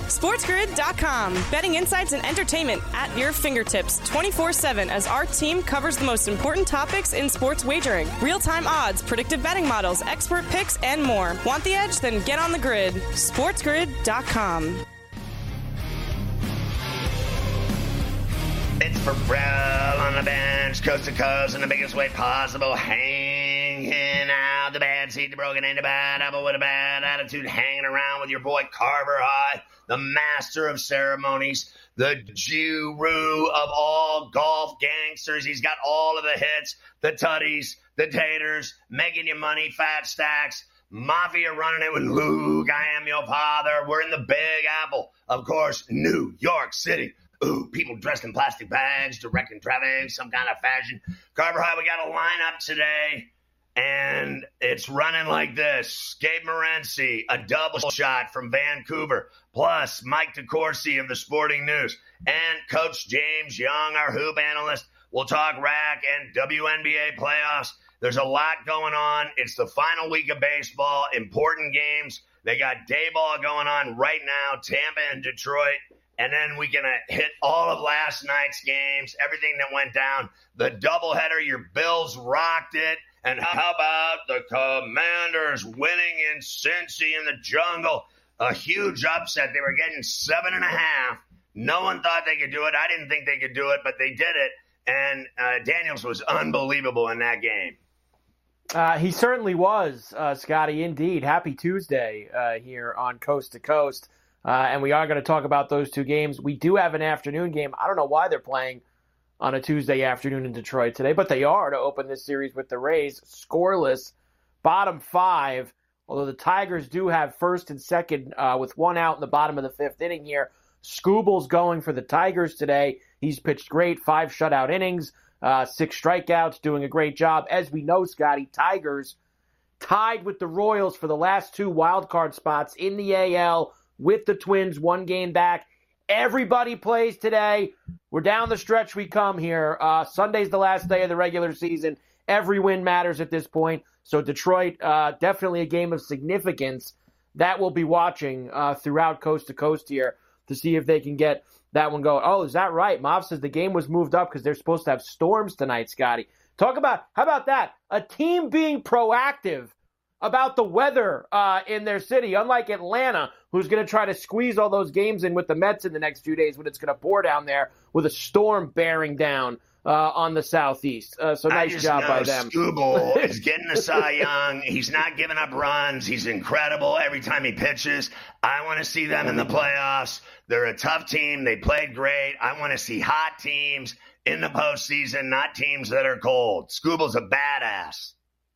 SportsGrid.com. Betting insights and entertainment at your fingertips 24/7 as our team covers the most important topics in sports wagering. Real-time odds, predictive betting models, expert picks, and more. Want the edge? Then get on the grid. SportsGrid.com. It's Ferrall on the bench, coast to coast in the biggest way possible, hanging out the bad seed, the broken ain't a bad apple with a bad attitude, hanging around with your boy Carver High, the master of ceremonies, the guru of all golf gangsters. He's got all of the hits, the tutties, the taters, making you money, fat stacks, Mafia running it with Luke, I am your father. We're in the Big Apple, of course, New York City. Ooh, people dressed in plastic bags, directing traffic, some kind of fashion. Carver High, we got a lineup today, and it's running like this. Gabe Morency, a double shot from Vancouver, plus Mike DeCourcy of the Sporting News, and Coach James Young, our hoop analyst. We'll talk RAC and WNBA playoffs. There's a lot going on. It's the final week of baseball, important games. They got day ball going on right now, Tampa and Detroit. And then we're going to hit all of last night's games, everything that went down. The doubleheader, your Bills rocked it. And how about the Commanders winning in Cincy in the jungle? A huge upset. They were getting 7.5. No one thought they could do it. I didn't think they could do it, but they did it. And Daniels was unbelievable in that game. He certainly was, Scotty, indeed. Happy Tuesday here on Coast to Coast. And we are going to talk about those two games. We do have an afternoon game. I don't know why they're playing on a Tuesday afternoon in Detroit today, but they are to open this series with the Rays. Scoreless, bottom 5, although the Tigers do have first and second with one out in the bottom of the 5th inning here. Skubal's going for the Tigers today. He's pitched great, 5 shutout innings, 6 strikeouts, doing a great job. As we know, Scotty, Tigers tied with the Royals for the last 2 wild card spots in the AL, with the Twins 1 game back. Everybody plays today. We're down the stretch we come here. Sunday's the last day of the regular season. Every win matters at this point. So Detroit, definitely a game of significance that we'll be watching throughout Coast to Coast here to see if they can get that one going. Oh, is that right? Mav says the game was moved up because they're supposed to have storms tonight, Scotty. How about that? A team being proactive about the weather in their city, unlike Atlanta, who's going to try to squeeze all those games in with the Mets in the next few days when it's going to pour down there with a storm bearing down on the southeast. So nice job by them. Skubal is getting the Cy Young. He's not giving up runs. He's incredible every time he pitches. I want to see them in the playoffs. They're a tough team. They played great. I want to see hot teams in the postseason, not teams that are cold. Skubal's a badass.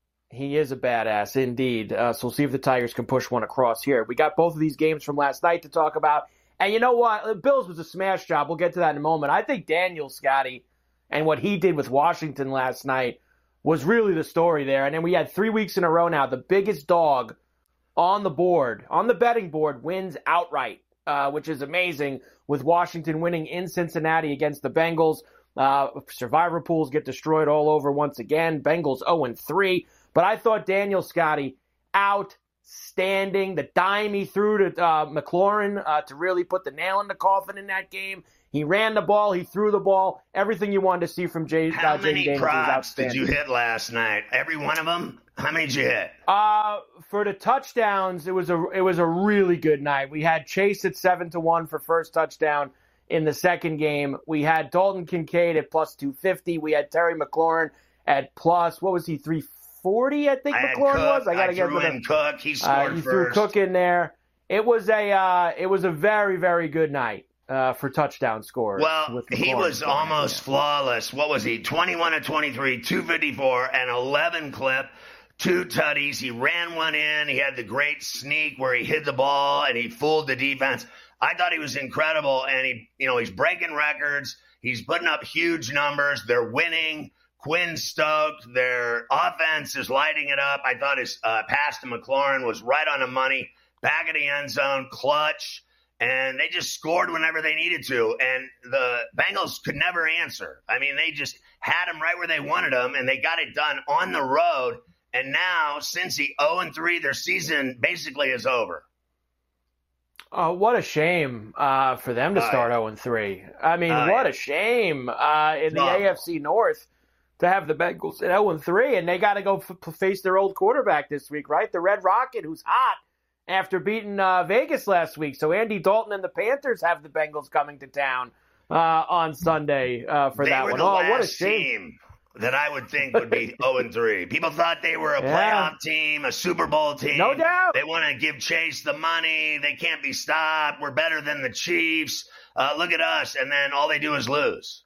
He is a badass, indeed. So we'll see if the Tigers can push one across here. We got both of these games from last night to talk about. And you know what? The Bills was a smash job. We'll get to that in a moment. I think Daniel, Scotty, and what he did with Washington last night was really the story there. And then we had 3 weeks in a row now. The biggest dog on the board, on the betting board, wins outright, which is amazing, with Washington winning in Cincinnati against the Bengals. Survivor pools get destroyed all over once again. Bengals 0-3. But I thought Daniel, Scotty, outstanding. The dime he threw to McLaurin to really put the nail in the coffin in that game. He ran the ball. He threw the ball. Everything you wanted to see from Jay Daniels was outstanding. How many props did you hit last night? Every one of them? How many did you hit? For the touchdowns, it was a really good night. We had Chase at 7-1 for first touchdown in the second game. We had Dalton Kincaid at plus 250. We had Terry McLaurin at plus, what was he, 340, I think McLaurin was. I got to get with him. Cook. He scored you first. threw Cook in there. It was a very, very good night for touchdown scores. Well, he was almost flawless. What was he? 21 of 23, 254, and 11 clip, 2 tutties. He ran one in. He had the great sneak where he hid the ball and he fooled the defense. I thought he was incredible, and he's breaking records. He's putting up huge numbers. They're winning. Quinn's stoked. Their offense is lighting it up. I thought his pass to McLaurin was right on the money. Back of the end zone, clutch. And they just scored whenever they needed to. And the Bengals could never answer. I mean, they just had them right where they wanted them, and they got it done on the road. And now, Cincy 0-3, their season basically is over. What a shame for them to start 0-3. I mean, what a shame in the AFC North to have the Bengals at 0-3, and they got to go face their old quarterback this week, right? The Red Rocket, who's hot after beating Vegas last week. So Andy Dalton and the Panthers have the Bengals coming to town on Sunday for that one. What a shame. That I would think would be 0-3. People thought they were a playoff team, a Super Bowl team. No doubt. They want to give Chase the money. They can't be stopped. We're better than the Chiefs. Look at us. And then all they do is lose.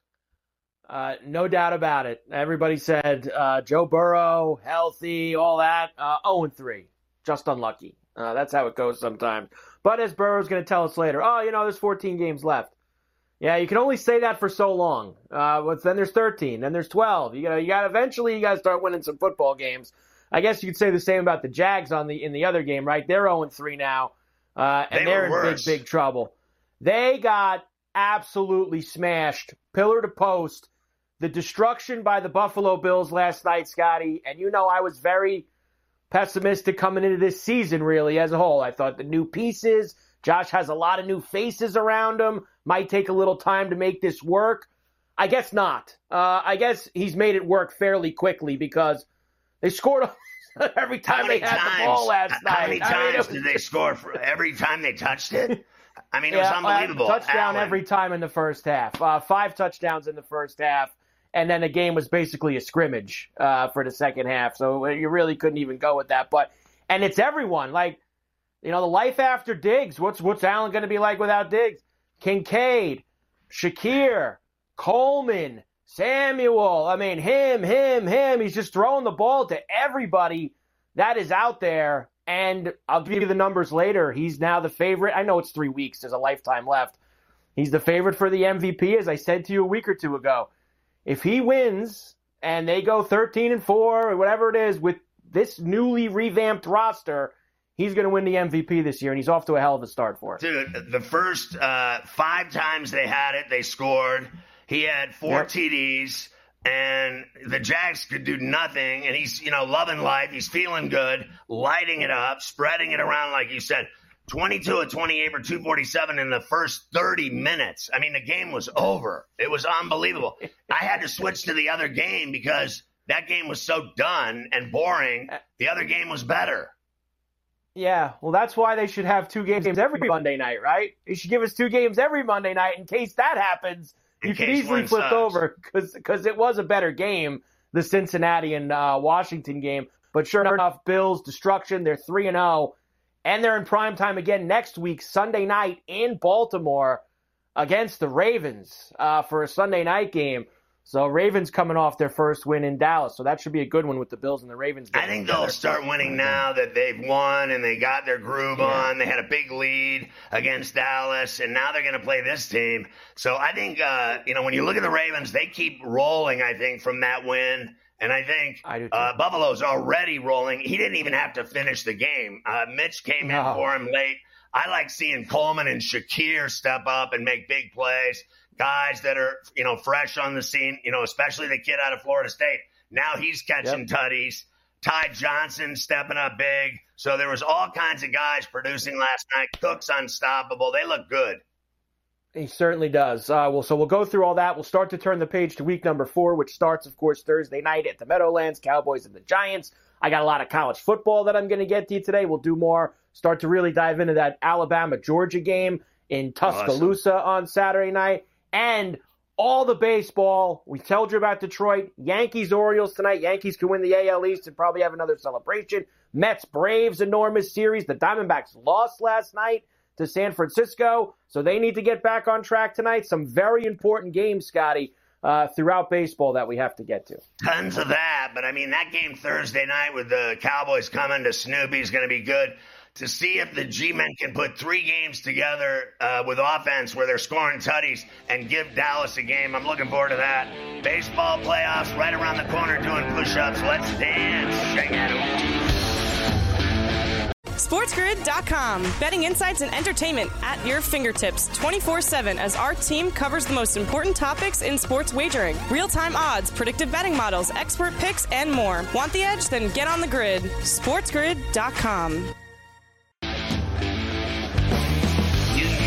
No doubt about it. Everybody said Joe Burrow, healthy, all that. 0-3. Just unlucky. That's how it goes sometimes. But as Burrow's going to tell us later, there's 14 games left. Yeah, you can only say that for so long. Then there's 13, then there's 12. You got eventually you got to start winning some football games. I guess you could say the same about the Jags in the other game, right? They're 0-3 now, and they're in big trouble. They got absolutely smashed, pillar to post. The destruction by the Buffalo Bills last night, Scotty, and I was very pessimistic coming into this season, really, as a whole. I thought the new pieces, Josh has a lot of new faces around him. Might take a little time to make this work. I guess not. I guess he's made it work fairly quickly because they scored every time they had the ball last night. How many times did they score every time they touched it? I mean, it was unbelievable. Touchdown every time in the first half. 5 touchdowns in the first half. And then the game was basically a scrimmage for the second half. So you really couldn't even go with that. And it's everyone. The life after Diggs. What's Allen going to be like without Diggs? Kincaid, Shakir, Coleman, Samuel. I mean, him. He's just throwing the ball to everybody that is out there. And I'll give you the numbers later. He's now the favorite. I know it's 3 weeks. There's a lifetime left. He's the favorite for the MVP, as I said to you a week or two ago. If he wins and they go 13-4 or whatever it is with this newly revamped roster, he's going to win the MVP this year, and he's off to a hell of a start for it. Dude, the first 5 times they had it, they scored. He had 4 TDs, and the Jags could do nothing. And he's, loving life. He's feeling good, lighting it up, spreading it around, like you said. 22 of 28 for 247 in the first 30 minutes. I mean, the game was over. It was unbelievable. I had to switch to the other game because that game was so done and boring. The other game was better. Yeah, well, that's why they should have 2 games every Monday night, right? They should give us 2 games every Monday night in case that happens. You could easily flip over because it was a better game, the Cincinnati and Washington game. But sure enough, Bills, destruction, they're 3-0. And they're in prime time again next week, Sunday night in Baltimore against the Ravens for a Sunday night game. So Ravens coming off their first win in Dallas. So that should be a good one with the Bills and the Ravens. I think they'll start winning now that they've won and they got their groove on. They had a big lead against Dallas, and now they're going to play this team. So I think, when you look at the Ravens, they keep rolling, I think, from that win. And I think Buffalo's already rolling. He didn't even have to finish the game. Mitch came in for him late. I like seeing Coleman and Shakir step up and make big plays. Guys that are, fresh on the scene, especially the kid out of Florida State. Now he's catching tutties. Ty Johnson stepping up big. So there was all kinds of guys producing last night. Cook's unstoppable. They look good. He certainly does. So we'll go through all that. We'll start to turn the page to week number 4, which starts, of course, Thursday night at the Meadowlands, Cowboys and the Giants. I got a lot of college football that I'm going to get to you today. We'll do more. Start to really dive into that Alabama-Georgia game in Tuscaloosa on Saturday night. And all the baseball. We told you about Detroit. Yankees-Orioles tonight. Yankees can win the AL East and probably have another celebration. Mets-Braves, enormous series. The Diamondbacks lost last night to San Francisco, so they need to get back on track tonight. Some very important games, Scotty, throughout baseball that we have to get to. Tons of that, but that game Thursday night with the Cowboys coming to Snoopy is going to be good to see if the G-Men can put 3 games together with offense where they're scoring tutties and give Dallas a game. I'm looking forward to that. Baseball playoffs right around the corner doing push-ups. Let's dance. Shake it. SportsGrid.com. Betting insights and entertainment at your fingertips 24/7 as our team covers the most important topics in sports wagering. Real-time odds, predictive betting models, expert picks, and more. Want the edge? Then get on the grid. SportsGrid.com.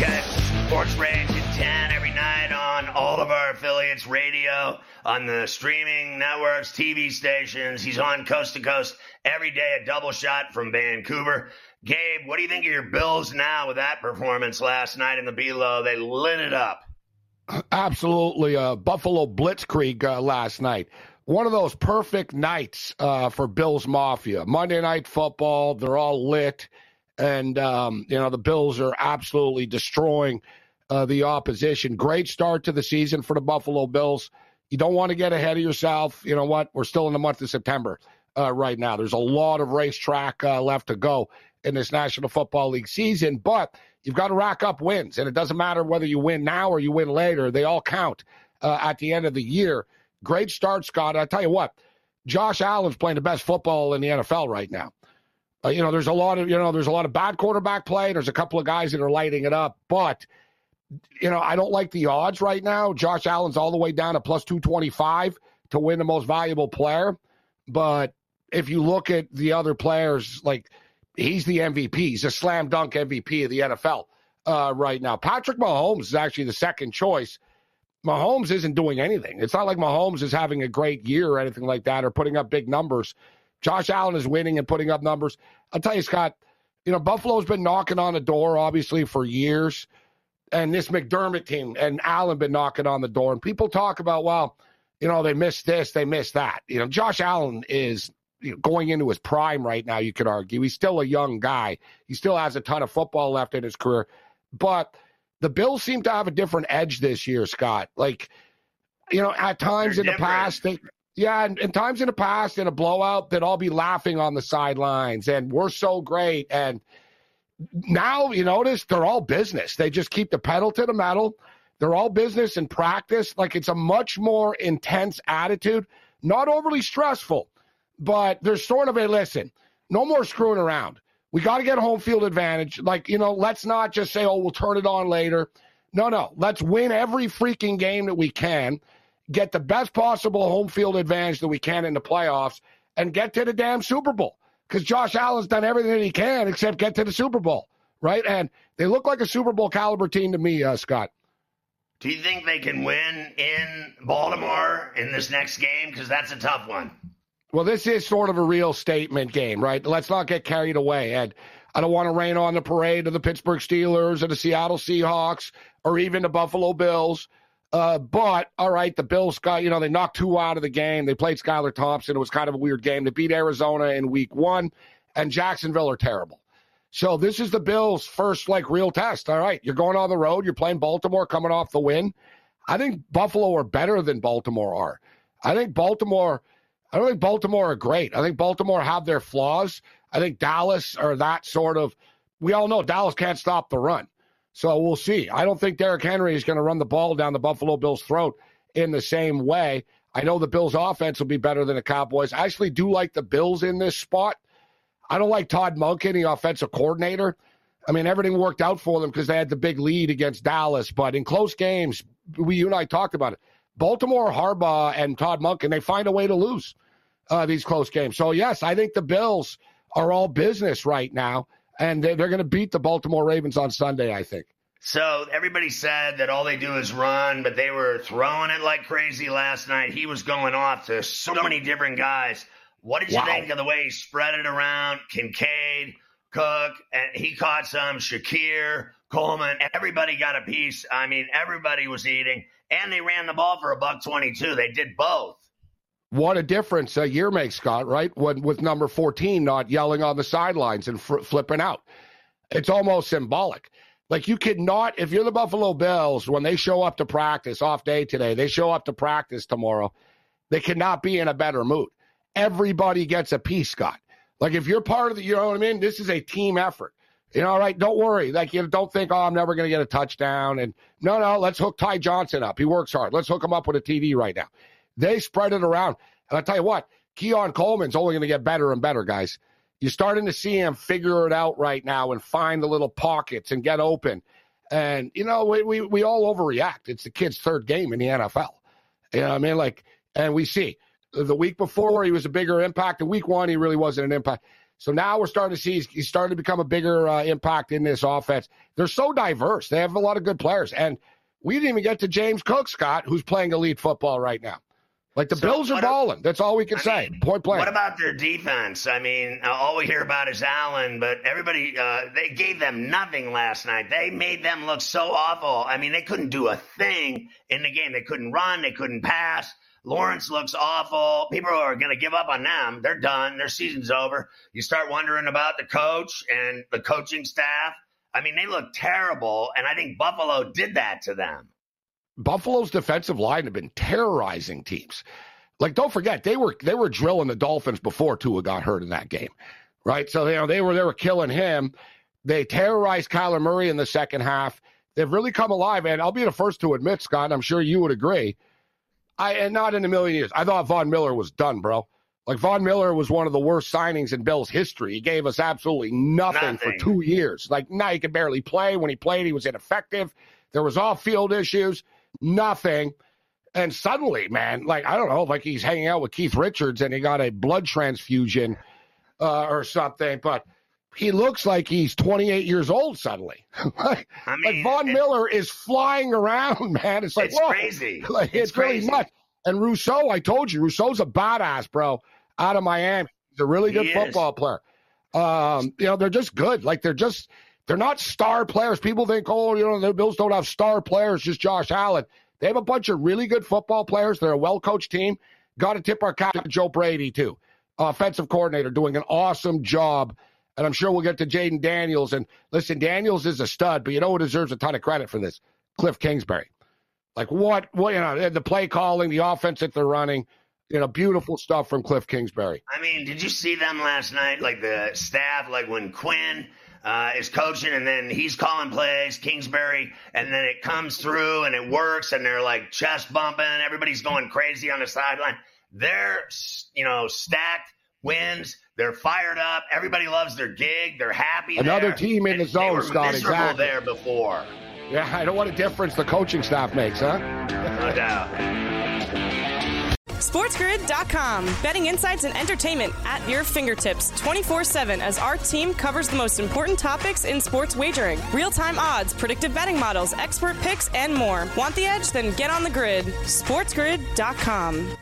Catch Sports Rage at 10 every night on all of our affiliates, radio, on the streaming networks, TV stations. He's on Coast to Coast every day, a double shot from Vancouver. Gabe, what do you think of your Bills now with that performance last night in the Below? They lit it up. Absolutely. Buffalo Blitzkrieg last night. One of those perfect nights for Bills Mafia. Monday Night Football, they're all lit. And, the Bills are absolutely destroying the opposition. Great start to the season for the Buffalo Bills. You don't want to get ahead of yourself. You know what? We're still in the month of September right now. There's a lot of racetrack left to go in this National Football League season, but you've got to rack up wins. And it doesn't matter whether you win now or you win later. They all count at the end of the year. Great start, Scott. I tell you what, Josh Allen's playing the best football in the NFL right now. There's a lot of bad quarterback play. There's a couple of guys that are lighting it up, but I don't like the odds right now. Josh Allen's all the way down to plus 225 to win the most valuable player. But if you look at the other players, like he's the MVP. He's a slam dunk MVP of the NFL right now. Patrick Mahomes is actually the second choice. Mahomes isn't doing anything. It's not like Mahomes is having a great year or anything like that or putting up big numbers. Josh Allen is winning and putting up numbers. I'll tell you, Scott, Buffalo's been knocking on the door, obviously, for years. And this McDermott team and Allen been knocking on the door. And people talk about, they missed this, they missed that. Josh Allen is going into his prime right now, you could argue. He's still a young guy. He still has a ton of football left in his career. But the Bills seem to have a different edge this year, Scott. At times in the past, and times in the past in a blowout, they'd all be laughing on the sidelines, and we're so great. And now, you notice, they're all business. They just keep the pedal to the metal. They're all business in practice. It's a much more intense attitude, not overly stressful, but there's sort of listen, no more screwing around. We got to get home field advantage. Let's not just say, we'll turn it on later. No, let's win every freaking game that we can. Get the best possible home field advantage that we can in the playoffs and get to the damn Super Bowl. Because Josh Allen's done everything that he can except get to the Super Bowl, right? And they look like a Super Bowl caliber team to me, Scott. Do you think they can win in Baltimore in this next game? Because that's a tough one. Well, this is sort of a real statement game, right? Let's not get carried away. And I don't want to rain on the parade of the Pittsburgh Steelers or the Seattle Seahawks or even the Buffalo Bills. But, all right, the Bills got, they knocked 2 out of the game. They played Skylar Thompson. It was kind of a weird game. They beat Arizona in week 1, and Jacksonville are terrible. So this is the Bills' first, real test. All right, you're going on the road. You're playing Baltimore coming off the win. I think Buffalo are better than Baltimore are. I don't think Baltimore are great. I think Baltimore have their flaws. I think Dallas are that sort of, we all know Dallas can't stop the run. So we'll see. I don't think Derrick Henry is going to run the ball down the Buffalo Bills' throat in the same way. I know the Bills' offense will be better than the Cowboys. I actually do like the Bills in this spot. I don't like Todd Monken, the offensive coordinator. I mean, everything worked out for them because they had the big lead against Dallas. But in close games, you and I talked about it. Baltimore, Harbaugh, and Todd Monken, they find a way to lose these close games. So, yes, I think the Bills are all business right now. And they're going to beat the Baltimore Ravens on Sunday, I think. So everybody said that all they do is run, but they were throwing it like crazy last night. He was going off to so many different guys. What did you think of the way he spread it around? Kincaid, Cook, and he caught some, Shakir, Coleman. Everybody got a piece. I mean, everybody was eating. And they ran the ball for $122. They did both. What a difference a year makes, Scott, right? With number 14 not yelling on the sidelines and flipping out. It's almost symbolic. You could not, if you're the Buffalo Bills, when they show up to practice, off day today, they show up to practice tomorrow, they cannot be in a better mood. Everybody gets a piece, Scott. If you're part of the, you know what I mean? This is a team effort. All right, don't worry. Don't think, I'm never going to get a touchdown. And no, let's hook Ty Johnson up. He works hard. Let's hook him up with a TD right now. They spread it around. And I'll tell you what, Keon Coleman's only going to get better and better, guys. You're starting to see him figure it out right now and find the little pockets and get open. And, we all overreact. It's the kid's third game in the NFL. You know what I mean? And we see the week before he was a bigger impact. In week 1, he really wasn't an impact. So now we're starting to see he's starting to become a bigger impact in this offense. They're so diverse. They have a lot of good players. And we didn't even get to James Cook, Scott, who's playing elite football right now. Like, the Bills are balling. That's all we can say. Point blank. What about their defense? I mean, all we hear about is Allen, but everybody, they gave them nothing last night. They made them look so awful. I mean, they couldn't do a thing in the game. They couldn't run. They couldn't pass. Lawrence looks awful. People are going to give up on them. They're done. Their season's over. You start wondering about the coach and the coaching staff. I mean, they look terrible, and I think Buffalo did that to them. Buffalo's defensive line have been terrorizing teams. Like, don't forget, they were drilling the Dolphins before Tua got hurt in that game, right? So they were killing him. They terrorized Kyler Murray in the second half. They've really come alive, and I'll be the first to admit, Scott, and I'm sure you would agree. And not in a million years. I thought Von Miller was done, bro. Like, Von Miller was one of the worst signings in Bills history. He gave us absolutely nothing for 2 years. Like, now he could barely play. When he played, he was ineffective. There was off-field issues. Nothing. And suddenly, man, like, I don't know, like he's hanging out with Keith Richards and he got a blood transfusion or something, but he looks like he's 28 years old suddenly. Like Von Miller is flying around, man. It's like, it's crazy. Like, it's crazy. Really nuts. And Rousseau, I told you, Rousseau's a badass, bro, out of Miami. He's a really good football player. They're just good. Like, they're not star players. People think, the Bills don't have star players, just Josh Allen. They have a bunch of really good football players. They're a well-coached team. Got to tip our cap to Joe Brady, too. Offensive coordinator, doing an awesome job. And I'm sure we'll get to Jaden Daniels. And listen, Daniels is a stud, but you know who deserves a ton of credit for this? Cliff Kingsbury. Like, what the play calling, the offense that they're running, beautiful stuff from Cliff Kingsbury. I mean, did you see them last night? Like, the staff, like when Quinn is coaching and then he's calling plays, Kingsbury, and then it comes through and it works and they're like chest bumping. Everybody's going crazy on the sideline. They're, stacked wins. They're fired up. Everybody loves their gig. They're happy. Another team in the zone, Scott. Exactly. There before. Yeah, I know what a difference the coaching staff makes, huh? No doubt. SportsGrid.com. Betting insights and entertainment at your fingertips 24/7 as our team covers the most important topics in sports wagering. Real-time odds, predictive betting models, expert picks, and more. Want the edge? Then get on the grid. SportsGrid.com.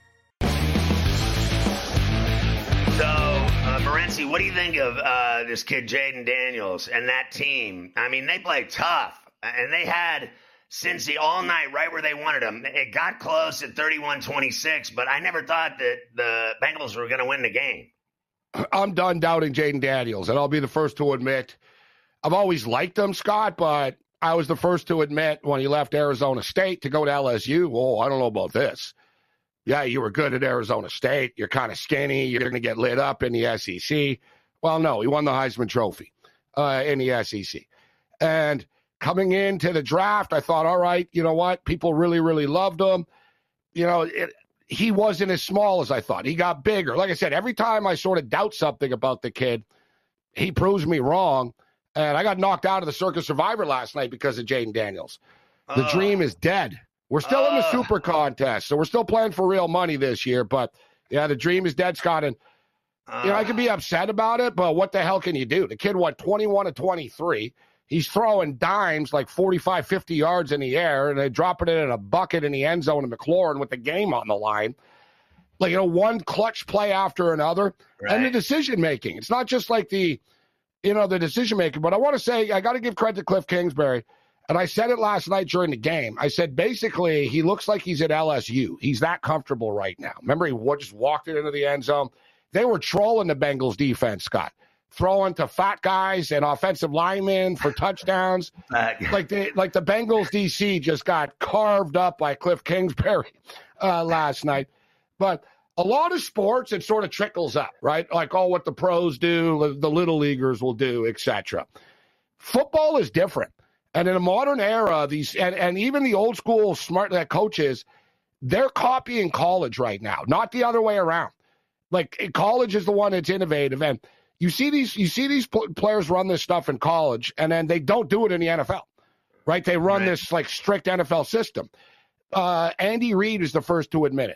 So, Morency, what do you think of this kid Jaden Daniels and that team? I mean, they play tough, and they had Cincy all night right where they wanted them. It got close at 31-26, but I never thought that the Bengals were going to win the game. I'm done doubting Jaden Daniels, and I'll be the first to admit I've always liked him, Scott, but I was the first to admit when he left Arizona State to go to LSU, I don't know about this. Yeah, you were good at Arizona State. You're kind of skinny. You're going to get lit up in the SEC. Well, no, he won the Heisman Trophy in the SEC. And coming into the draft, I thought, all right, you know what? People really, really loved him. He wasn't as small as I thought. He got bigger. Like I said, every time I sort of doubt something about the kid, he proves me wrong. And I got knocked out of the Circus Survivor last night because of Jaden Daniels. The dream is dead. We're still in the Super Contest, so we're still playing for real money this year. But, yeah, the dream is dead, Scott. And, I can be upset about it, but what the hell can you do? The kid went 21-23. He's throwing dimes like 45, 50 yards in the air, and they're dropping it in a bucket in the end zone in McLaurin with the game on the line. Like, one clutch play after another. Right. And the decision-making. It's not just like the decision-making. But I want to say, I got to give credit to Cliff Kingsbury. And I said it last night during the game. I said, basically, he looks like he's at LSU. He's that comfortable right now. Remember, he just walked it into the end zone. They were trolling the Bengals defense, Scott. Throwing to fat guys and offensive linemen for touchdowns. Like the Bengals DC just got carved up by Cliff Kingsbury last night. But a lot of sports, it sort of trickles up, right? Like what the pros do, the little leaguers will do, etc. Football is different. And in a modern era, and even the old school smart coaches, they're copying college right now, not the other way around. Like, college is the one that's innovative, and you see these players run this stuff in college, and then they don't do it in the NFL, right? They run this like strict NFL system. Andy Reid is the first to admit it.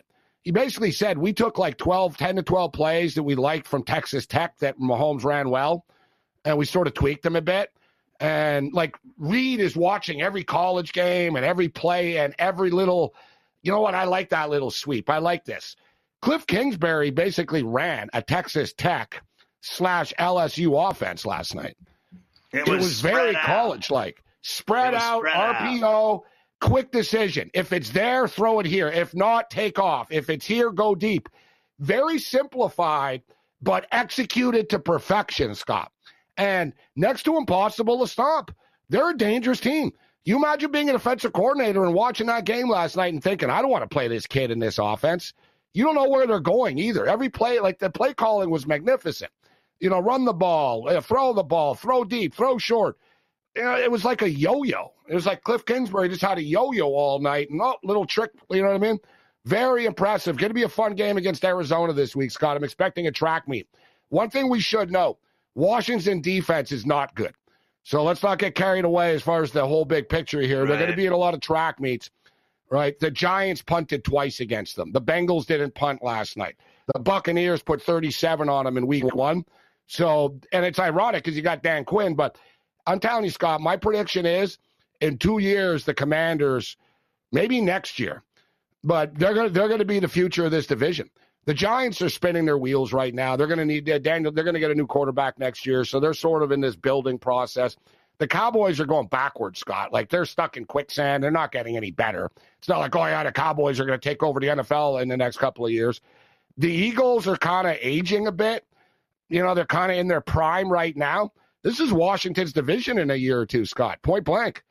he basically said we took like 10 to 12 plays that we liked from Texas Tech that Mahomes ran well, and we sort of tweaked them a bit. And, like, Reed is watching every college game and every play and every little – you know what? I like that little sweep. I like this. Cliff Kingsbury basically ran a Texas Tech / LSU offense last night. It was very college-like. Spread out, RPO, quick decision. If it's there, throw it here. If not, take off. If it's here, go deep. Very simplified, but executed to perfection, Scott. And next to impossible to stop. They're a dangerous team. You imagine being an offensive coordinator and watching that game last night and thinking, I don't want to play this kid in this offense. You don't know where they're going either. Every play, like the play calling was magnificent. You know, run the ball, throw deep, throw short. You know, it was like a yo-yo. It was like Cliff Kingsbury just had a yo-yo all night. And little trick, you know what I mean? Very impressive. Going to be a fun game against Arizona this week, Scott. I'm expecting a track meet. One thing we should know, Washington defense is not good. So let's not get carried away as far as the whole big picture here. Right. They're going to be in a lot of track meets, right? The Giants punted twice against them. The Bengals didn't punt last night. The Buccaneers put 37 on them in week 1. So, and it's ironic because you got Dan Quinn, but I'm telling you, Scott, my prediction is in 2 years, the Commanders, maybe next year, but they're going to be the future of this division. The Giants are spinning their wheels right now. They're going to need Daniel. They're going to get a new quarterback next year, so they're sort of in this building process. The Cowboys are going backwards, Scott. Like, they're stuck in quicksand. They're not getting any better. It's not like, oh, yeah, the Cowboys are going to take over the NFL in the next couple of years. The Eagles are kind of aging a bit. You know, they're kind of in their prime right now. This is Washington's division in a year or two, Scott, point blank.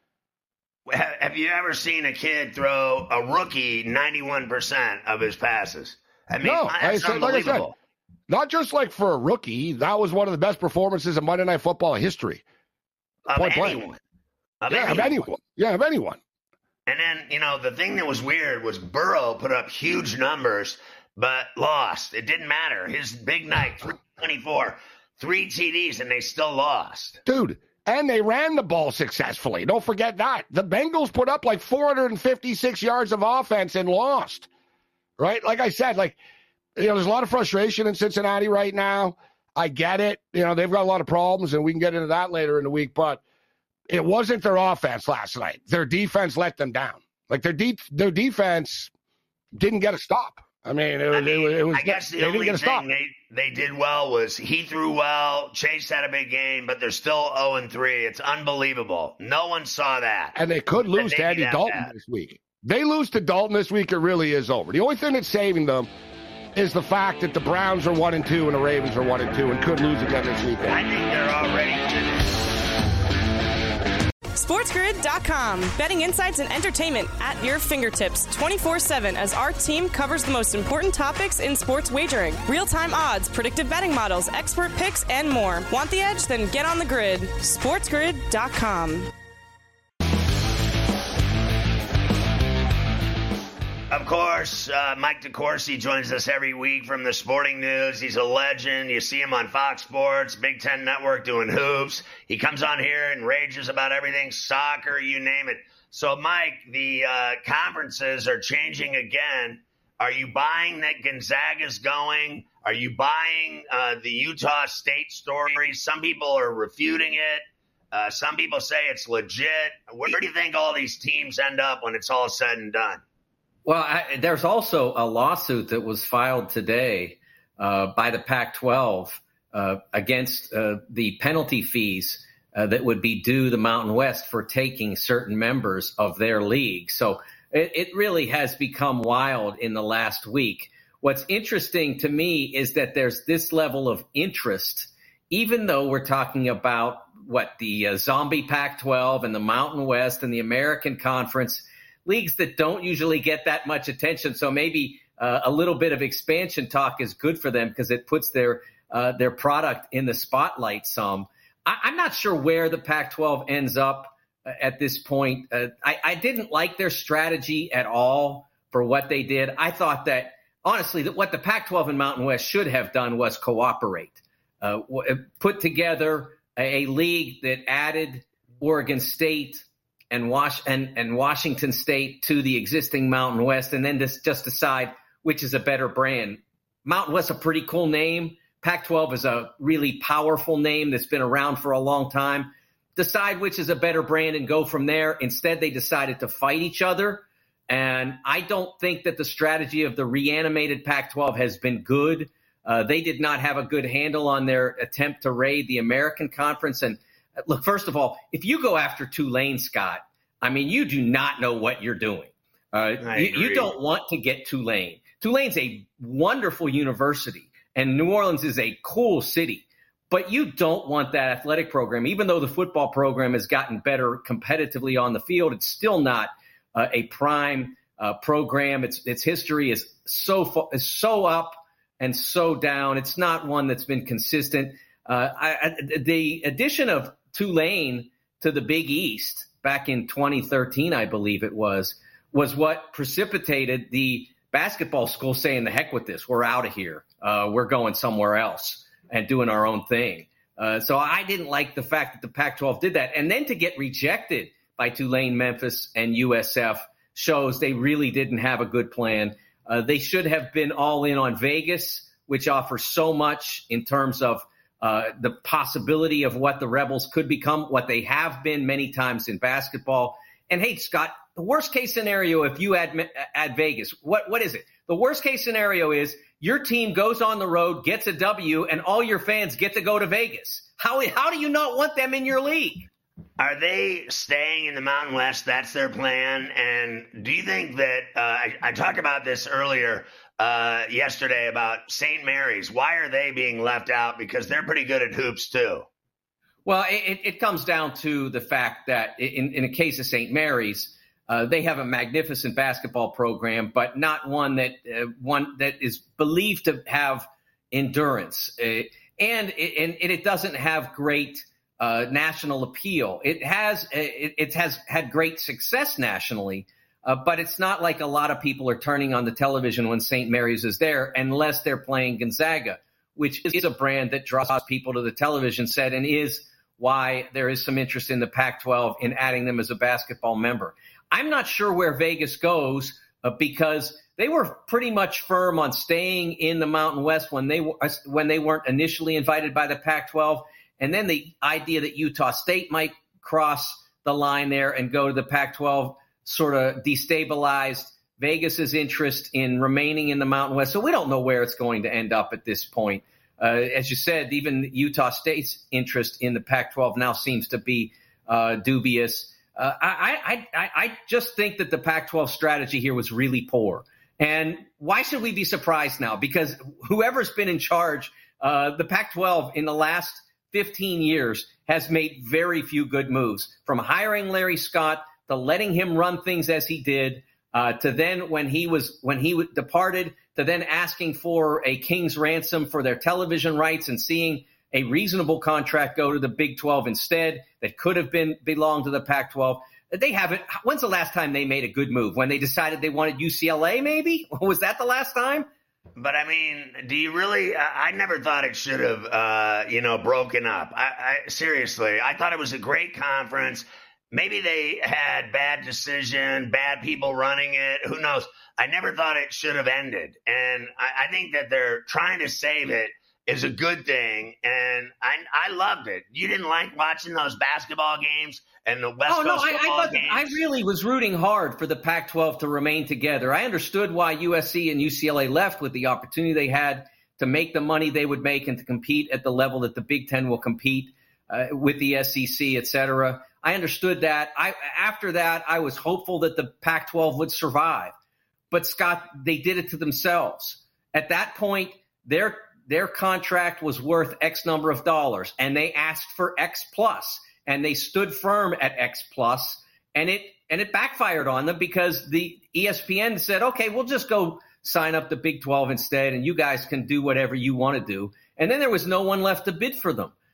Have you ever seen a kid throw a rookie 91% of his passes? I mean, no, that's unbelievable. Like I said, not just like for a rookie. That was one of the best performances in Monday Night Football history. Of anyone. Of anyone. Yeah, of anyone. And then, you know, the thing that was weird was Burrow put up huge numbers, but lost. It didn't matter. His big night, 324, 3 TDs, and they still lost. Dude, and they ran the ball successfully. Don't forget that. The Bengals put up like 456 yards of offense and lost. Right? Like I said, like, you know, there's a lot of frustration in Cincinnati right now. I get it. You know, they've got a lot of problems, and we can get into that later in the week, but it wasn't their offense last night. Their defense let them down. Like, their defense didn't get a stop. I mean, it was I guess the only thing they did well was he threw well, Chase had a big game, but they're still 0-3. It's unbelievable. No one saw that. And they could lose to Andy Dalton this week. They lose to Dalton this week, it really is over. The only thing that's saving them is the fact that the Browns are 1-2 and the Ravens are 1-2 and could lose again this weekend. I think they're already. SportsGrid.com. Betting insights and entertainment at your fingertips 24/7 as our team covers the most important topics in sports wagering. Real-time odds, predictive betting models, expert picks, and more. Want the edge? Then get on the grid. SportsGrid.com. Of course, Mike DeCourcy joins us every week from the Sporting News. He's a legend. You see him on Fox Sports, Big Ten Network doing hoops. He comes on here and rages about everything, soccer, you name it. So, Mike, the conferences are changing again. Are you buying that Gonzaga's going? Are you buying the Utah State story? Some people are refuting it. Some people say it's legit. Where do you think all these teams end up when it's all said and done? Well, there's also a lawsuit that was filed today by the Pac-12 against the penalty fees that would be due the Mountain West for taking certain members of their league. So it really has become wild in the last week. What's interesting to me is that there's this level of interest, even though we're talking about the zombie Pac-12 and the Mountain West and the American Conference, leagues that don't usually get that much attention. So maybe a little bit of expansion talk is good for them because it puts their product in the spotlight some. I'm not sure where the Pac-12 ends up at this point. I didn't like their strategy at all for what they did. I thought that, honestly, that what the Pac-12 and Mountain West should have done was cooperate, put together a league that added Oregon State and Washington State to the existing Mountain West, and then just decide which is a better brand. Mountain West is a pretty cool name. Pac-12 is a really powerful name that's been around for a long time. Decide which is a better brand and go from there. Instead, they decided to fight each other. And I don't think that the strategy of the reanimated Pac-12 has been good. They did not have a good handle on their attempt to raid the American Conference. And look, first of all, if you go after Tulane, Scott, I mean, you do not know what you're doing. You don't want to get Tulane. Tulane's a wonderful university, and New Orleans is a cool city. But you don't want that athletic program. Even though the football program has gotten better competitively on the field, it's still not a prime program. Its history is so up and so down. It's not one that's been consistent. The addition of Tulane to the Big East back in 2013, I believe it was what precipitated the basketball school saying, the heck with this. We're out of here. We're going somewhere else and doing our own thing. So I didn't like the fact that the Pac-12 did that. And then to get rejected by Tulane, Memphis, and USF shows they really didn't have a good plan. They should have been all in on Vegas, which offers so much in terms of the possibility of what the Rebels could become, what they have been many times in basketball. And hey, Scott, the worst case scenario, if you add Vegas, what is it? The worst case scenario is your team goes on the road, gets a W, and all your fans get to go to Vegas. How do you not want them in your league? Are they staying in the Mountain West? That's their plan. And do you think that I talked about this earlier yesterday about St. Mary's? Why are they being left out? Because they're pretty good at hoops too. Well, it comes down to the fact that in the case of St. Mary's, they have a magnificent basketball program, but not one that is believed to have endurance, and it doesn't have great national appeal. It has had great success nationally, but it's not like a lot of people are turning on the television when St. Mary's is there, unless they're playing Gonzaga, which is a brand that draws people to the television set and is why there is some interest in the Pac-12 in adding them as a basketball member. I'm not sure where Vegas goes because they were pretty much firm on staying in the Mountain West when they weren't initially invited by the Pac-12. And then the idea that Utah State might cross the line there and go to the Pac-12 sort of destabilized Vegas's interest in remaining in the Mountain West. So we don't know where it's going to end up at this point. As you said, even Utah State's interest in the Pac-12 now seems to be dubious. I just think that the Pac-12 strategy here was really poor. And why should we be surprised now? Because whoever's been in charge, the Pac-12 in the last 15 years has made very few good moves, from hiring Larry Scott to letting him run things as he did, to then when he departed, to then asking for a king's ransom for their television rights and seeing a reasonable contract go to the Big 12 instead that could have belonged to the Pac-12. They haven't. When's the last time they made a good move? When they decided they wanted UCLA, maybe? Was that the last time? But I mean, do you really? I never thought it should have, broken up. I seriously, I thought it was a great conference. Maybe they had bad decision, bad people running it. Who knows? I never thought it should have ended. And I think that they're trying to save it is a good thing. And I loved it. You didn't like watching those basketball games and the West Coast football games? I really was rooting hard for the Pac-12 to remain together. I understood why USC and UCLA left with the opportunity they had to make the money they would make and to compete at the level that the Big Ten will compete with the SEC, et cetera. I understood that. After that, I was hopeful that the Pac-12 would survive. But, Scott, they did it to themselves. At that point, their contract was worth X number of dollars, and they asked for X plus, and they stood firm at X plus, and it backfired on them because the ESPN said, okay, we'll just go sign up the Big 12 instead, and you guys can do whatever you want to do. And then there was no one left to bid for them.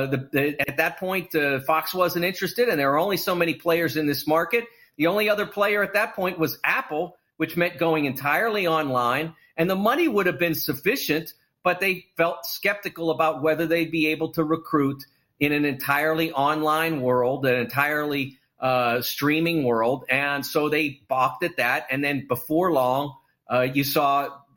At that point, Fox wasn't interested, and there were only so many players in this market. The only other player at that point was Apple, which meant going entirely online, and the money would have been sufficient, but they felt skeptical about whether they'd be able to recruit in an entirely online world, an entirely streaming world, and so they balked at that. And then before long, you saw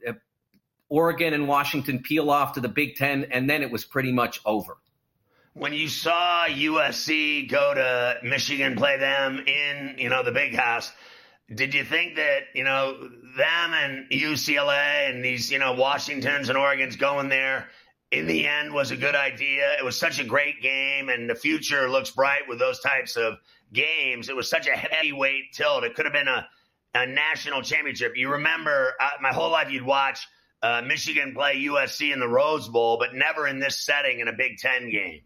Oregon and Washington peel off to the Big Ten, and then it was pretty much over. When you saw USC go to Michigan, play them in, the big house, did you think that, them and UCLA and these, Washingtons and Oregons going there in the end was a good idea? It was such a great game, and the future looks bright with those types of games. It was such a heavyweight tilt. It could have been a national championship. You remember my whole life you'd watch Michigan play USC in the Rose Bowl, but never in this setting in a Big Ten game.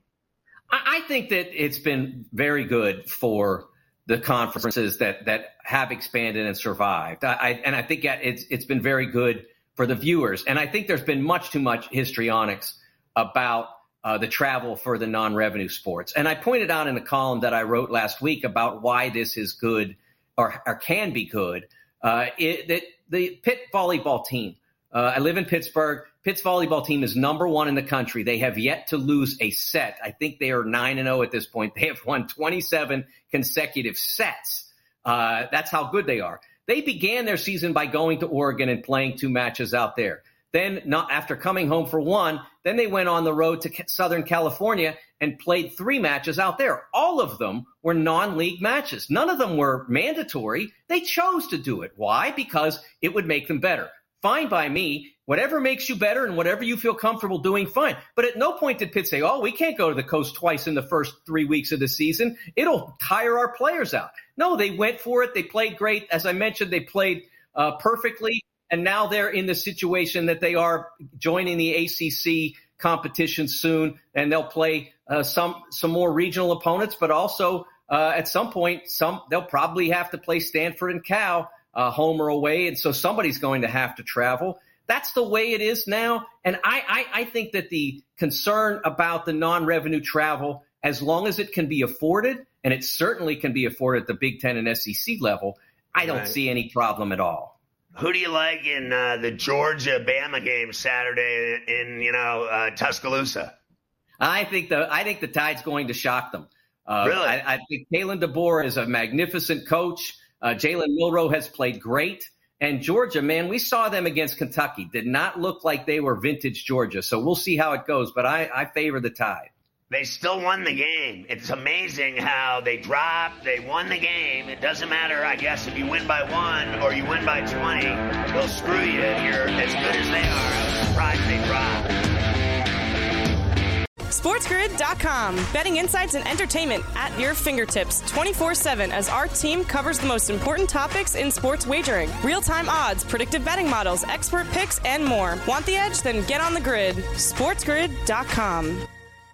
I think that it's been very good for the conferences that have expanded and survived. I think it's been very good for the viewers. And I think there's been much too much histrionics about the travel for the non-revenue sports. And I pointed out in the column that I wrote last week about why this is good or can be good. The Pitt volleyball team. I live in Pittsburgh. Pitt's volleyball team is number 1 in the country. They have yet to lose a set. I think they are 9-0 at this point. They have won 27 consecutive sets. That's how good they are. They began their season by going to Oregon and playing 2 matches out there. Then, after coming home for 1, then they went on the road to Southern California and played 3 matches out there. All of them were non-league matches. None of them were mandatory. They chose to do it. Why? Because it would make them better. Fine by me. Whatever makes you better and whatever you feel comfortable doing, fine. But at no point did Pitt say, we can't go to the coast twice in the first 3 weeks of the season. It'll tire our players out. No, they went for it. They played great. As I mentioned, they played perfectly. And now they're in the situation that they are joining the ACC competition soon. And they'll play some more regional opponents. But also at some point, they'll probably have to play Stanford and Cal home or away. And so somebody's going to have to travel. That's the way it is now. And I think that the concern about the non-revenue travel, as long as it can be afforded, and it certainly can be afforded at the Big Ten and SEC level, I don't see any problem at all. Who do you like in the Georgia-Bama game Saturday in Tuscaloosa? I think the Tide's going to shock them. Really? I think Kalen DeBoer is a magnificent coach. Jalen Milroe has played great. And Georgia, man, we saw them against Kentucky. Did not look like they were vintage Georgia. So we'll see how it goes. But I favor the Tide. They still won the game. It's amazing how they dropped. They won the game. It doesn't matter, I guess, if you win by 1 or you win by 20. They'll screw you if you're as good as they are. I was surprised they dropped. SportsGrid.com. Betting insights and entertainment at your fingertips 24/7 as our team covers the most important topics in sports wagering. Real-time odds, predictive betting models, expert picks, and more. Want the edge? Then get on the grid. SportsGrid.com.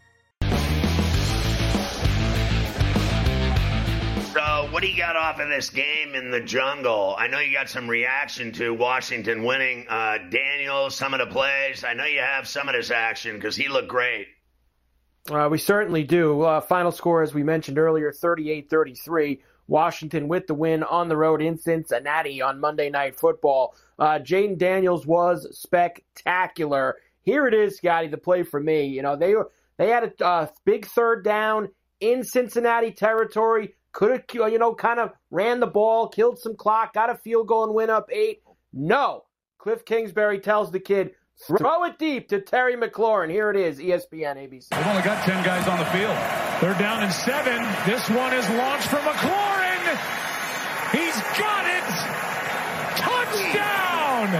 So what do you got off of this game in the jungle? I know you got some reaction to Washington winning. Daniels, some of the plays. I know you have some of this action because he looked great. We certainly do. Final score, as we mentioned earlier, 38-33. Washington with the win on the road in Cincinnati on Monday Night Football. Jaden Daniels was spectacular. Here it is, Scotty, the play for me. They had a big 3rd down in Cincinnati territory. Could have, kind of ran the ball, killed some clock, got a field goal and win up 8. No. Cliff Kingsbury tells the kid, throw it deep to Terry McLaurin. Here it is, ESPN, ABC. They've only got 10 guys on the field. They're down in 7. This one is launched for McLaurin. He's got it. Touchdown.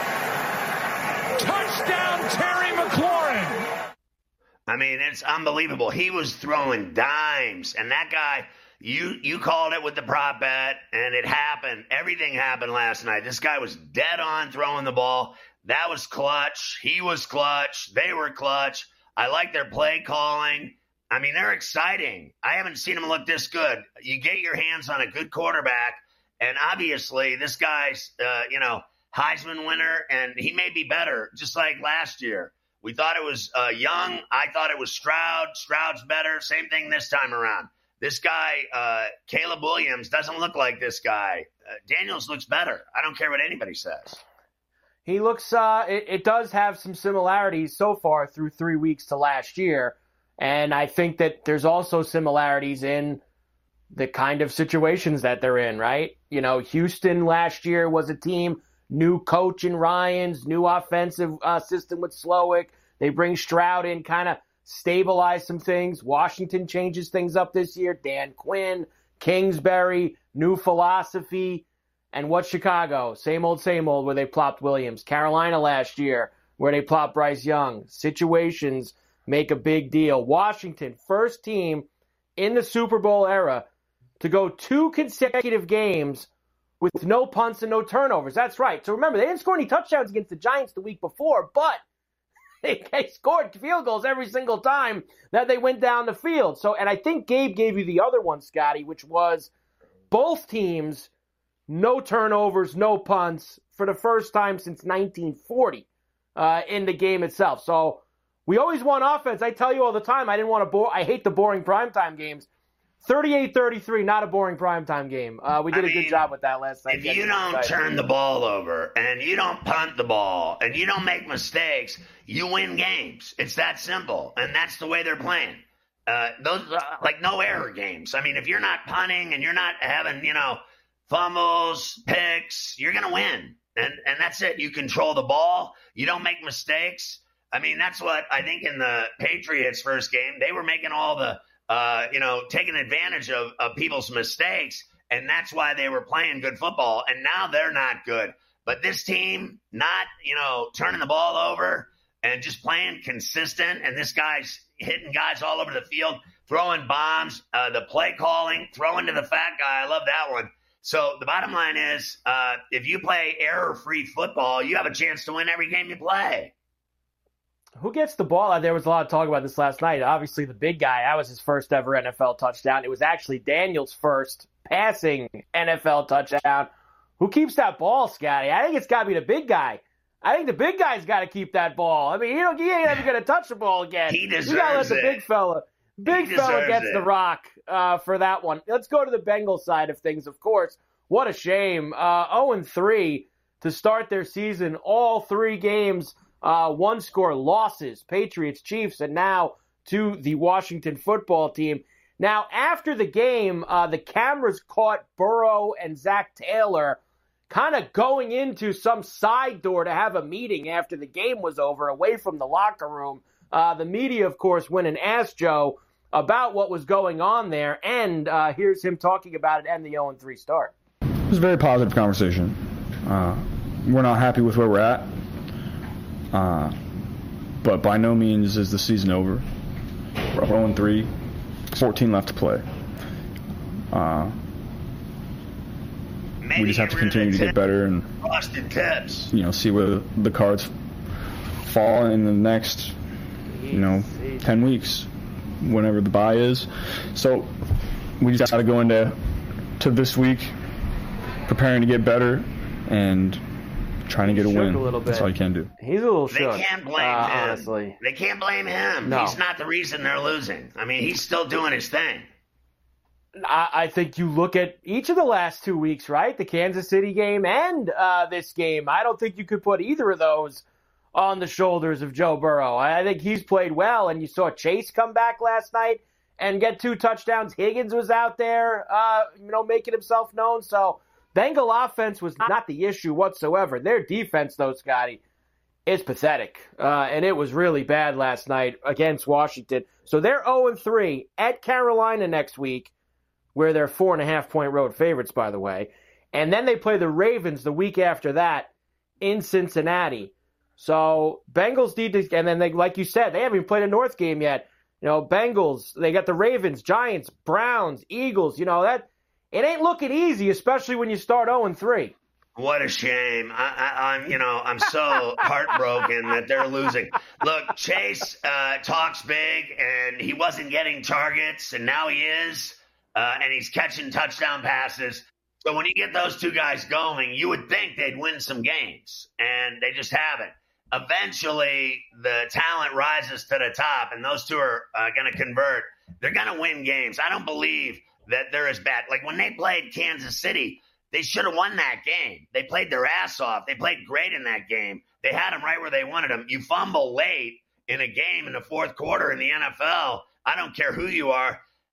Touchdown, Terry McLaurin. I mean, it's unbelievable. He was throwing dimes, and that guy, you called it with the prop bet, and it happened. Everything happened last night. This guy was dead on throwing the ball. That was clutch. He was clutch. They were clutch. I like their play calling. I mean, they're exciting. I haven't seen them look this good. You get your hands on a good quarterback, and obviously this guy's, Heisman winner, and he may be better, just like last year. We thought it was Young. I thought it was Stroud. Stroud's better. Same thing this time around. This guy, Caleb Williams, doesn't look like this guy. Daniels looks better. I don't care what anybody says. He looks, it does have some similarities so far through 3 weeks to last year. And I think that there's also similarities in the kind of situations that they're in, right? Houston last year was a team new coach in Ryans, new offensive system with Slowick. They bring Stroud in, kind of stabilize some things. Washington changes things up this year. Dan Quinn, Kingsbury, new philosophy. And what's Chicago? Same old, where they plopped Williams. Carolina last year, where they plopped Bryce Young. Situations make a big deal. Washington, first team in the Super Bowl era to go 2 consecutive games with no punts and no turnovers. That's right. So remember, they didn't score any touchdowns against the Giants the week before, but they scored field goals every single time that they went down the field. So, and I think Gabe gave you the other one, Scotty, which was both teams, no turnovers, no punts for the first time since 1940 in the game itself. So we always want offense. I tell you all the time, I hate the boring primetime games. 38-33, not a boring primetime game. We did a good job with that last night. If you don't turn the ball over and you don't punt the ball and you don't make mistakes, you win games. It's that simple, and that's the way they're playing. Those are like no error games. I mean, if you're not punting and you're not having, fumbles, picks, you're going to win. And that's it. You control the ball. You don't make mistakes. I mean, that's what I think in the Patriots' first game, they were making all the taking advantage of people's mistakes, and that's why they were playing good football, and now they're not good. But this team, not, turning the ball over and just playing consistent, and this guy's hitting guys all over the field, throwing bombs, the play calling, throwing to the fat guy. I love that one. So the bottom line is, if you play error-free football, you have a chance to win every game you play. Who gets the ball? There was a lot of talk about this last night. Obviously, the big guy, that was his first ever NFL touchdown. It was actually Daniel's first passing NFL touchdown. Who keeps that ball, Scotty? I think it's got to be the big guy. I think the big guy's got to keep that ball. I mean, he ain't ever going to touch the ball again. He deserves you got to let the it. big fella gets the rock for that one. Let's go to the Bengals side of things, of course. What a shame. 0-3 to start their season. All 3 games. 1-score losses, Patriots, Chiefs, and now to the Washington football team. Now, after the game, the cameras caught Burrow and Zach Taylor kind of going into some side door to have a meeting after the game was over, away from the locker room. The media, of course, went and asked Joe about what was going on there, and here's him talking about it and the 0-3 start. It was a very positive conversation. We're not happy with where we're at. But by no means is the season over. We're up 0-3, 14 left to play. We just have to continue to get better and see where the cards fall in the next 10 weeks, whenever the bye is. So we just got to go into this week preparing to get better and trying to get a win. That's all you can do. He's a little shook. They can't blame him. Honestly. They can't blame him. No. He's not the reason they're losing. I mean, he's still doing his thing. I think you look at each of the last 2 weeks, right? The Kansas City game and this game. I don't think you could put either of those on the shoulders of Joe Burrow. I think he's played well, and you saw Chase come back last night and get 2 touchdowns. Higgins was out there, making himself known. So Bengal offense was not the issue whatsoever. Their defense, though, Scotty, is pathetic. And it was really bad last night against Washington. So they're 0-3 at Carolina next week, where they're 4.5-point road favorites, by the way. And then they play the Ravens the week after that in Cincinnati. So Bengals need to, and then they, like you said, they haven't even played a North game yet. Bengals, they got the Ravens, Giants, Browns, Eagles. That it ain't looking easy, especially when you start 0-3. What a shame. I'm so heartbroken that they're losing. Look, Chase talks big, and he wasn't getting targets, and now he is. And he's catching touchdown passes. So when you get those 2 guys going, you would think they'd win some games, and they just haven't. Eventually, the talent rises to the top, and those 2 are going to convert. They're going to win games. I don't believe that they're as bad. Like when they played Kansas City, they should have won that game. They played their ass off. They played great in that game. They had them right where they wanted them. You fumble late in a game in the fourth quarter in the NFL, I don't care who you are.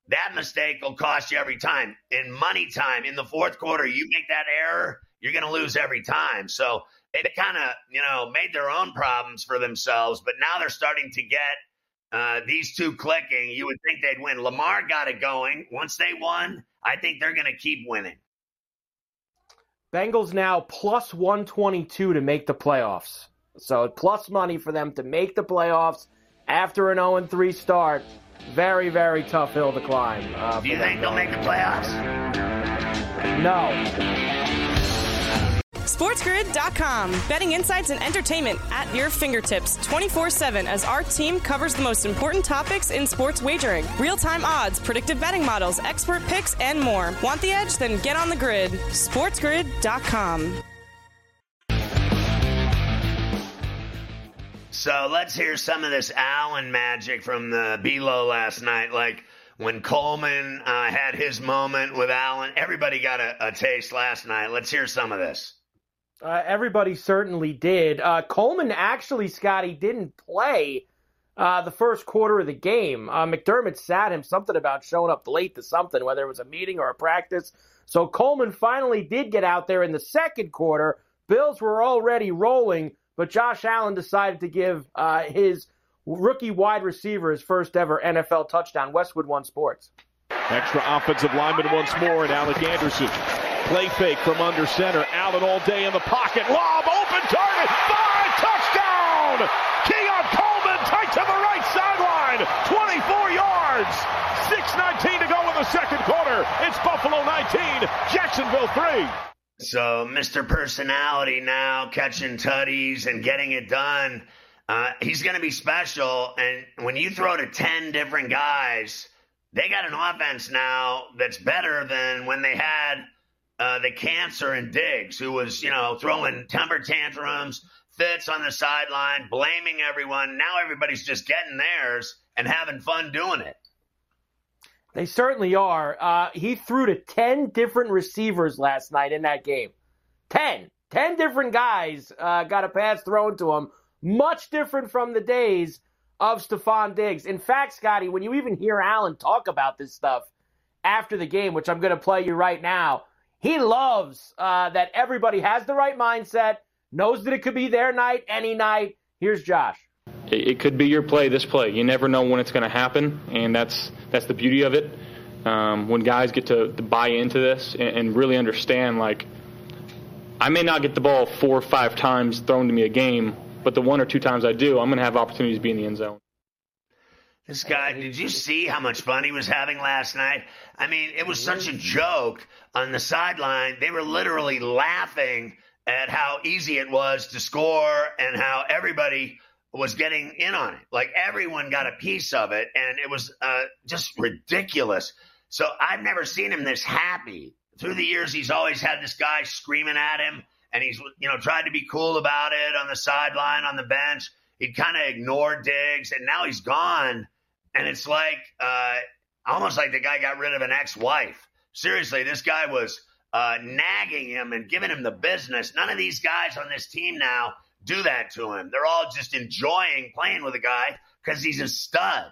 that mistake will cost you every time. In money time, in the fourth quarter, you make that error, you're going to lose every time. So they kind of, made their own problems for themselves, but now they're starting to get these two clicking. You would think they'd win. Lamar got it going. Once they won, I think they're going to keep winning. Bengals now plus 122 to make the playoffs. So plus money for them to make the playoffs after an 0-3 start. Very, very tough hill to climb. Do you think they'll make the playoffs? No. SportsGrid.com. Betting insights and entertainment at your fingertips 24/7 as our team covers the most important topics in sports wagering. Real-time odds, predictive betting models, expert picks, and more. Want the edge? Then get on the grid. SportsGrid.com. So let's hear some of this Allen magic from the B-Lo last night. Like when Coleman had his moment with Allen, everybody got a taste last night. Let's hear some of this. Everybody certainly did. Coleman actually, Scotty, didn't play the first quarter of the game. McDermott sat him something about showing up late to something, whether it was a meeting or a practice. So Coleman finally did get out there in the second quarter. Bills were already rolling, but Josh Allen decided to give his rookie wide receiver his first ever NFL touchdown. Westwood One Sports. Extra offensive lineman once more, and Alec Anderson. Play fake from under center. Allen all day in the pocket. Lob, open target. 5, touchdown! Keon Coleman tight to the right sideline. 24 yards. 6:19 to go in the second quarter. It's Buffalo 19, Jacksonville 3. So Mr. Personality now catching tutties and getting it done. He's going to be special. And when you throw to 10 different guys, they got an offense now that's better than when they had the cancer and Diggs, who was, throwing temper tantrums, fits on the sideline, blaming everyone. Now everybody's just getting theirs and having fun doing it. They certainly are. He threw to 10 different receivers last night in that game. 10 different guys got a pass thrown to him. Much different from the days of Stephon Diggs. In fact, Scotty, when you even hear Allen talk about this stuff after the game, which I'm going to play you right now, he loves that everybody has the right mindset, knows that it could be their night any night. Here's Josh. It could be your play, this play. You never know when it's going to happen, and that's the beauty of it. When guys get to buy into this and really understand, like, I may not get the ball 4 or 5 times thrown to me a game, but the 1 or 2 times I do, I'm going to have opportunities to be in the end zone. This guy, did you see how much fun he was having last night? I mean, it was such a joke on the sideline. They were literally laughing at how easy it was to score and how everybody was getting in on it. Like everyone got a piece of it, and it was just ridiculous. So I've never seen him this happy. Through the years, he's always had this guy screaming at him, and he's tried to be cool about it on the sideline, on the bench. He'd kind of ignored Diggs, and now he's gone, and it's like almost like the guy got rid of an ex-wife. Seriously, this guy was nagging him and giving him the business. None of these guys on this team now do that to him. They're all just enjoying playing with a guy because he's a stud.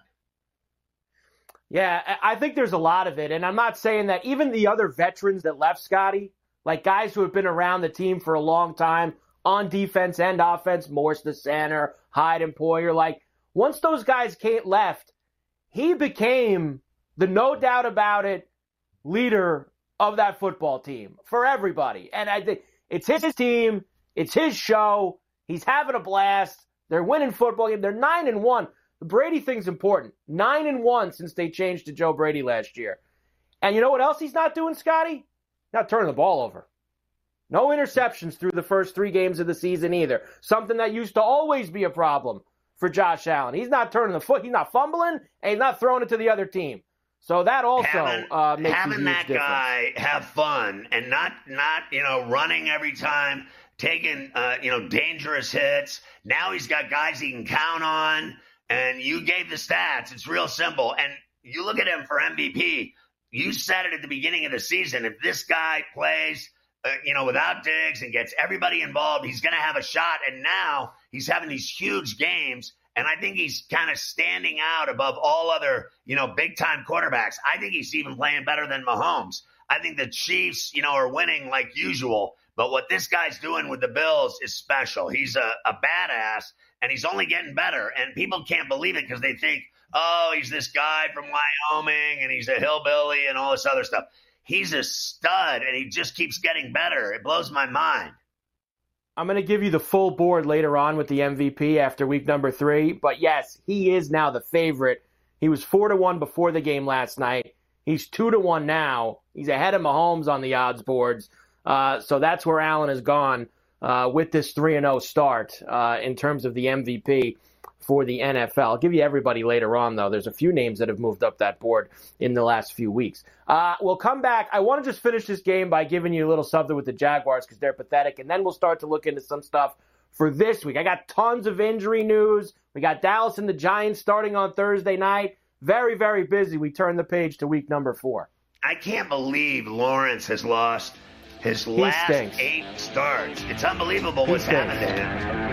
Yeah, I think there's a lot of it. And I'm not saying that even the other veterans that left, Scotty, like guys who have been around the team for a long time on defense and offense, Morse the center, Hyde and Poyer, like once those guys left, he became the no doubt about it leader of that football team for everybody. And I think it's his team. It's his show. He's having a blast. They're winning football games. They're 9-1. The Brady thing's important. 9-1 since they changed to Joe Brady last year. And you know what else he's not doing, Scotty? Not turning the ball over. No interceptions through the first 3 games of the season either. Something that used to always be a problem for Josh Allen. He's not turning the foot. He's not fumbling, and he's not throwing it to the other team. So that also makes a huge difference. Having that guy have fun and not running every time, taking dangerous hits. Now he's got guys he can count on, and you gave the stats. It's real simple. And you look at him for MVP. You said it at the beginning of the season. If this guy plays, without Diggs and gets everybody involved, he's going to have a shot. And now he's having these huge games, And I think he's kind of standing out above all other, big-time quarterbacks. I think he's even playing better than Mahomes. I think the Chiefs, are winning like usual. But what this guy's doing with the Bills is special. He's a badass, and he's only getting better. And people can't believe it because they think, oh, he's this guy from Wyoming, and he's a hillbilly and all this other stuff. He's a stud, and he just keeps getting better. It blows my mind. I'm going to give you the full board later on with the MVP after week number 3. But, yes, he is now the favorite. He was 4-1 before the game last night. He's 2-1 now. He's ahead of Mahomes on the odds boards. So that's where Allen has gone with this 3-0 start in terms of the MVP for the NFL. I'll give you everybody later on, though. There's a few names that have moved up that board in the last few weeks. We'll come back. I want to just finish this game by giving you a little something with the Jaguars because they're pathetic, and then we'll start to look into some stuff for this week. I got tons of injury news. We got Dallas and the Giants starting on Thursday night. Very, very busy. We turn the page to week number 4. I can't believe Lawrence has lost his last 8 starts. It's unbelievable what's happened to him.